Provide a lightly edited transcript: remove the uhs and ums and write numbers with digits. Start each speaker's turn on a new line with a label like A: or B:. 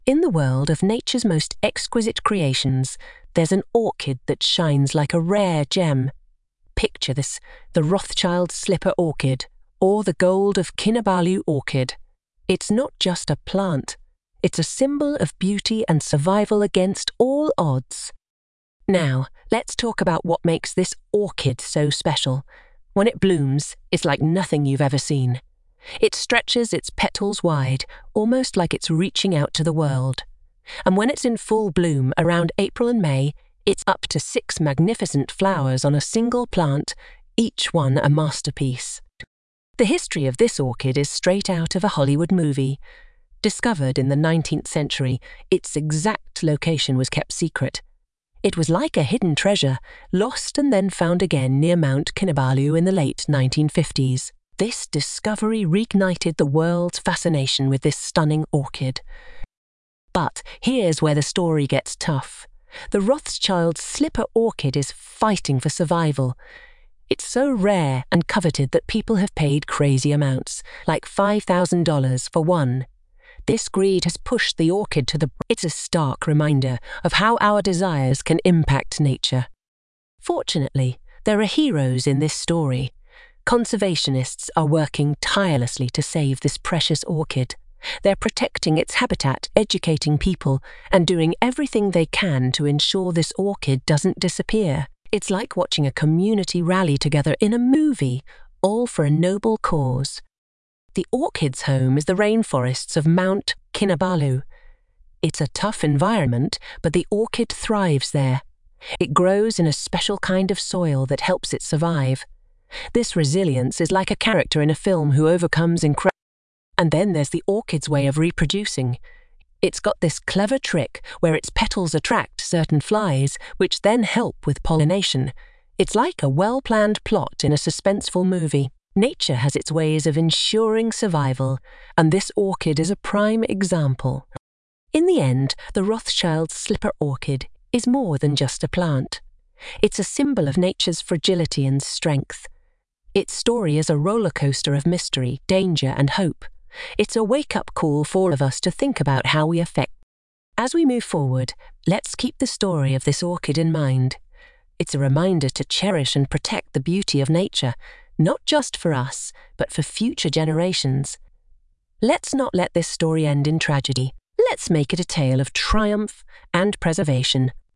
A: In the world of nature's most exquisite creations, there's an orchid that shines like a rare gem. Picture this, the Rothschild slipper orchid, or the gold of Kinabalu orchid. It's not just a plant. It's a symbol of beauty and survival against all odds. Now, let's talk about what makes this orchid so special. When it blooms, it's like nothing you've ever seen. It stretches its petals wide, almost like it's reaching out to the world. And when it's in full bloom around April and May, it's up to 6 magnificent flowers on a single plant, each one a masterpiece. The history of this orchid is straight out of a Hollywood movie. Discovered in the 19th century, its exact location was kept secret. It was like a hidden treasure, lost and then found again near Mount Kinabalu in the late 1950s. This discovery reignited the world's fascination with this stunning orchid. But here's where the story gets tough. The Rothschild slipper orchid is fighting for survival. It's so rare and coveted that people have paid crazy amounts, like $5,000 for one. This greed has pushed the orchid to the brink. It's a stark reminder of how our desires can impact nature. Fortunately, there are heroes in this story. Conservationists are working tirelessly to save this precious orchid. They're protecting its habitat, educating people, and doing everything they can to ensure this orchid doesn't disappear. It's like watching a community rally together in a movie, all for a noble cause. The orchid's home is the rainforests of Mount Kinabalu. It's a tough environment, but the orchid thrives there. It grows in a special kind of soil that helps it survive. This resilience is like a character in a film who overcomes incredible. And then there's the orchid's way of reproducing. It's got this clever trick where its petals attract certain flies, which then help with pollination. It's like a well-planned plot in a suspenseful movie. Nature has its ways of ensuring survival, and this orchid is a prime example. In the end, the Rothschild slipper orchid is more than just a plant. It's a symbol of nature's fragility and strength. Its story is a roller coaster of mystery, danger, and hope. It's a wake-up call for all of us to think about how we affect. As we move forward, let's keep the story of this orchid in mind. It's a reminder to cherish and protect the beauty of nature, not just for us, but for future generations. Let's not let this story end in tragedy. Let's make it a tale of triumph and preservation.